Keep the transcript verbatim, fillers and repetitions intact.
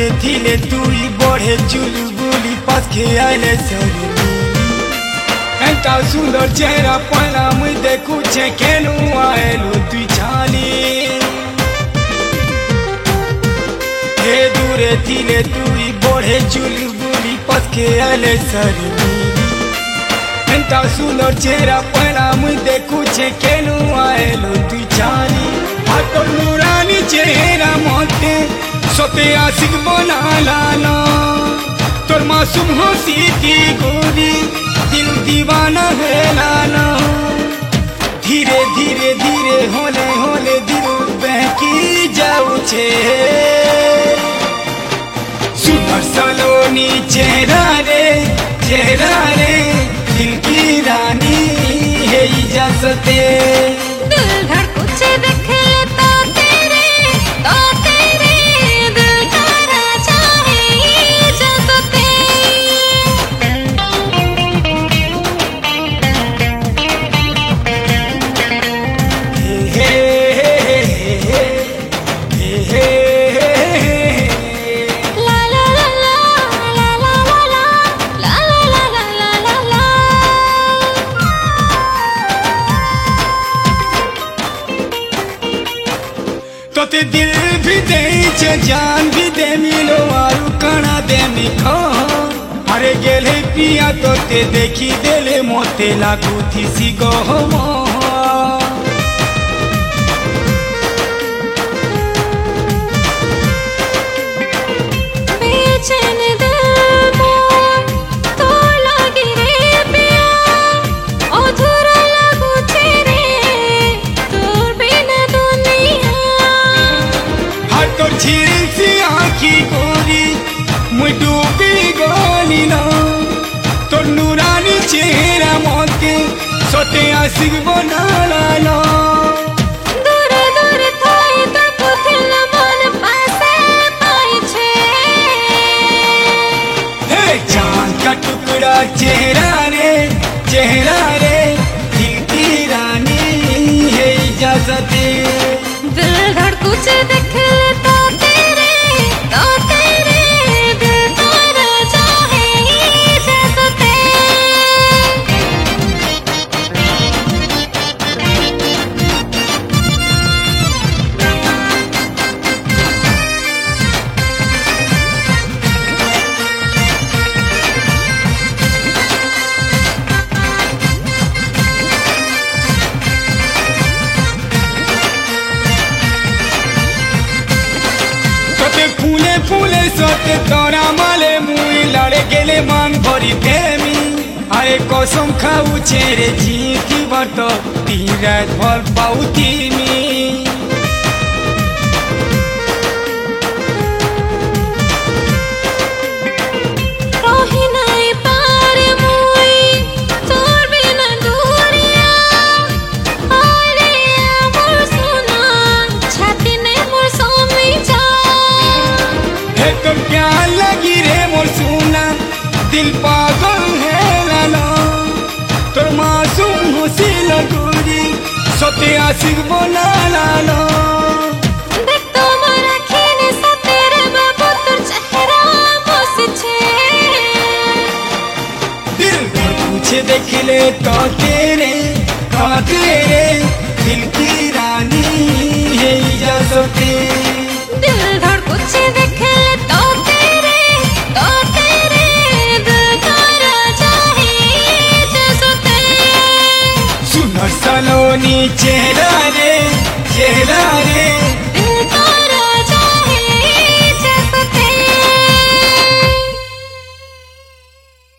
दूरे थिले तुई बढ़े चुलबुली पास के आले सरी एंता सुंदर चेहरा पहला मुई देखू छे केनु आएलु तुई चाली हे दूरे थिले तुई बढ़े चुलबुली पास के आले सरी एंता सुंदर चेहरा पहला मुई देखू छे केनु आएलु तुई चाली हाथ नूरानी चेहरा मोते सोते आशिक बना लाना तोर मासूम हंसी की गोरी दिल दीवाना है लाना धीरे धीरे धीरे होले होले दिल बहकी जाऊ छे सुपर सलोनी चेहरा रे चेहरा रे दिल की रानी है इजाजते दिल धड़कुचे देख लेता तेरे तो तेरे दिल का राजा है इजाजते हे हे हे हे ला ला ला ला ला ला ला ला ला ला ला ला तोते दिल भी दे छे जान भी दे मिलो आरु कणा दे मिखो अरे गेले पिया तोते देखी देले मोते लागू थी सी गो मो बेचैन दिल मोर तो लागी रे पिया अधूरा लागू छे रे तोर बिना दुनिया हाथ तो झील सी आँखी गोरी मुई डूबी गोली ना तो नूरानी चेहरा मोते सोते आशिक बना लाना दूर दूर थाई तो पुथिल मन पासे पाई छे हे चांद का टुकड़ा चेहरा रे चेहरा रे दिल की रानी है इजाजते दिल धड़कुचे देख लेता तेरे तो तेरे दिल का राजा है इजाजते सोते फूले फूले सोते तोरा माले मुई लड़े गेले मान भरी प्रेमी अरे कसम खाऊ छेरे जी की बत तीन रात भर पाउती मी रही नहीं पार मुई तोर बिना दूरिया अरे मोर सोना छाती ने मोर सोमी जा हे तो क्या लगी रे मोर सुना दिल पागल है लाला तोर मासूम हंसी लगोरी सोते आशिक बना लाला देख तो मोर आँखें से तेरे बाबू तोर चेहरा मोसे छे दिल भर पूछे देख ले तो तेरे तो तेरे दिल की रानी है इजाजते दिल धड़कुचे देख लेता तेरे तो तेरे दिल का राजा है इजाजते सुनर सलोनी चेहरा रे चेहरा रे